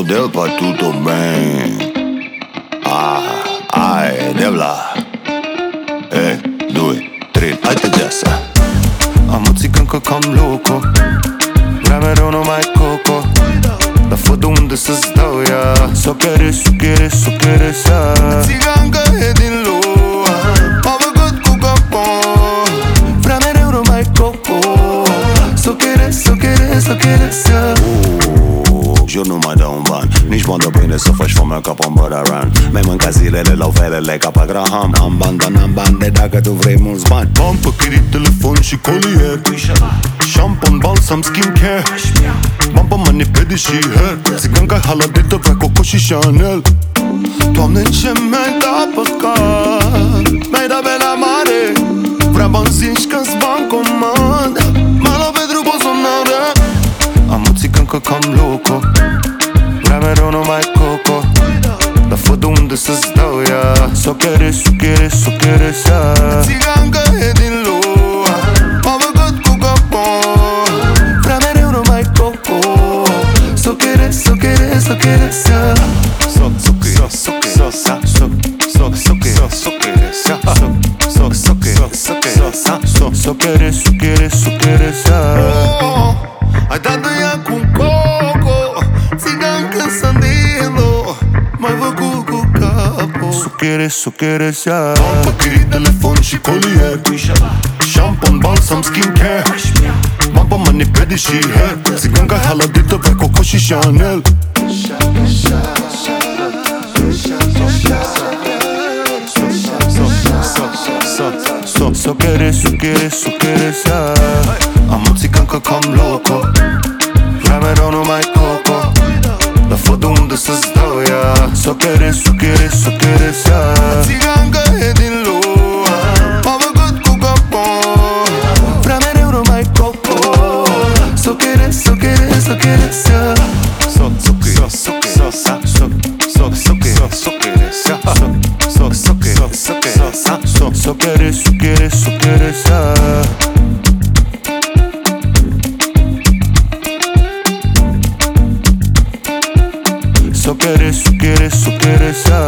model pa tutto bene. Devla. 2, 3, haide deasa. Am o țigancă cam loco, vrea mereu numai coco, dar fă de unde să-ți dau ea. S-o chere, s-o chere, s-o chere sa. Țigancă e din lua, m-a făcut cu capon, vrea mereu numai coco. S-o chere, s-o chere, s-o chere sa. Jur nu mai dau un ban, nici bani de pâine să faci foamea ca pe Băraran. Mi-ai mâncat zilele la felele ca pe Graham. Am bani de dacă tu vrei mulți bani. Bani pe chirii, telefon și colier, șampon, balsam, skincare, bani pe mani, pedi și hair. Țiganca haladită, vrea Coco și Chanel. Doamne, ce mi-ai dat păcat, mi-ai dat pe la mare. Vrea bani zinci când-s bani comandă, m-a luat pentru Bolsonaro. Am o țigancă cam loco, vrea mereu numai coco, dar fă de unde să-ți dau ea. S-o chere, s-o chere, s-o chere sa. Țigancă e din lua, m-a făcut cu capon, vrea mereu numai coco. S-o chere, s-o chere, s-o chere sa. S-o chere, s-o chere sa. S-o chere, s-o chere sa. S-o chere, s-o chere, s-o chere sa. Ai dat de ea cu coco, țigancă Sandilo, m-ai făcut cu capul. S-o chere sa. Bani pe chirii, telefon și colier, șampon, balsam, skincare, bani pe mani, pedi și hair. Țiganca haladită, vrea Coco și Chanel. S-o chere, s-o chere, s-o chere sa. Am o țigancă cam loco, vrea mereu numai coco, dar fă de unde să-ți dau ea. S-o chere, s-o chere, s-o chere sa. Țigancă e din lua, m-a făcut cu capon, vrea mereu numai coco. S-o chere, s-o chere, s-o chere sa. S-o chere, s-o chere sa. S-o chere, s-o chere sa. S-o chere, s-o chere, s-o chere sa. So quiere, so quiere, so quiere sa.